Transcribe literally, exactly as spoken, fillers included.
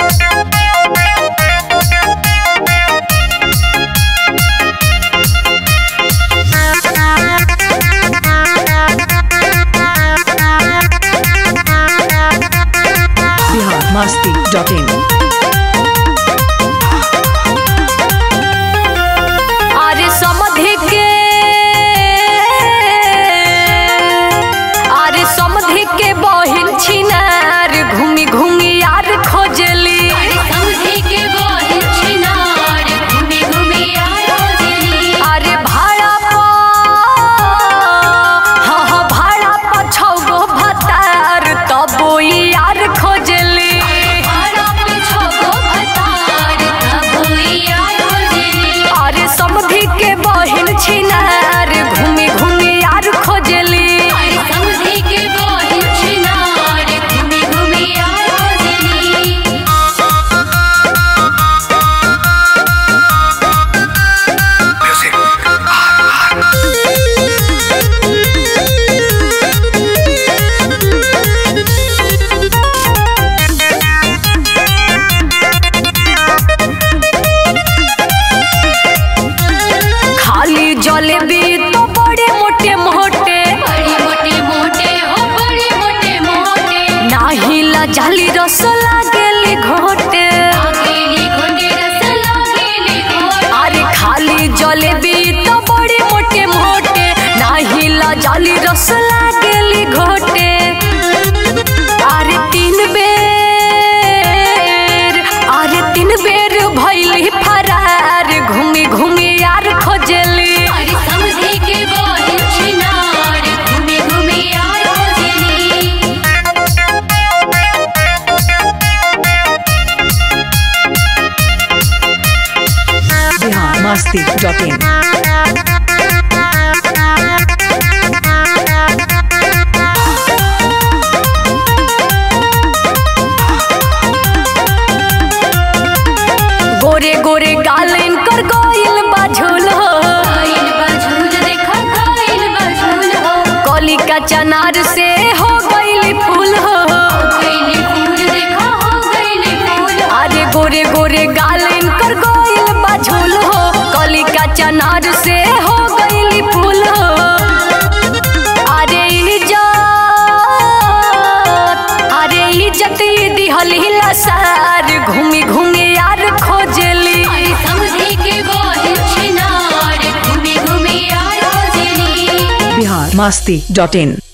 masti dot in अरे समधि के अरे समधि के बहिन छिनार घूमी घूमी यार खोजली समधि के बहिन छिनार घूमी घूमी यार खोजली अरे भाड़ा पर हाँ हाँ भाड़ा पर छौ गो भतार तबो यार खोजली समधि के बहिन छिनार घूमी घूमी यार खोजली समधि के बहिन छिनार घूमी घूमी यार खोजली खाली जलेबी तो बड़े मोटे मोटे बड़े मोटे मोटे हो बड़े मोटे मोटे नाही ला जाली रस लागेली घोटे लागेली घोटे रस लागेली घोटे अरे खाली जलेबी तो बड़े मोटे मोटे नाही ला जाली रस लागेली घोटे अरे तीन बेर अरे तीन बेर भइली फरार घूमी घूमी यार खोजली समधि के बहिन छिनार घूमी घूमी यार खोजली Bihar masti dot in गोरे गोरे गाल इनकर गोइल बाझुल हो गइल बाझुल देखा गइल बाझुल हो कली का चनार से हो गइली फूल हो गइली फूल देखा हो गइली फूल अरे गोरे गोरे गाल इनकर गोइल बाझुल हो कली का चनार से हो गइली फूल हो अरे इज्जत अरे इज्जत दिहली लसार घूमी घूमी यार खोजली समधि के बहिन छिनार घूमी घूमी यार खोजली Bihar masti dot in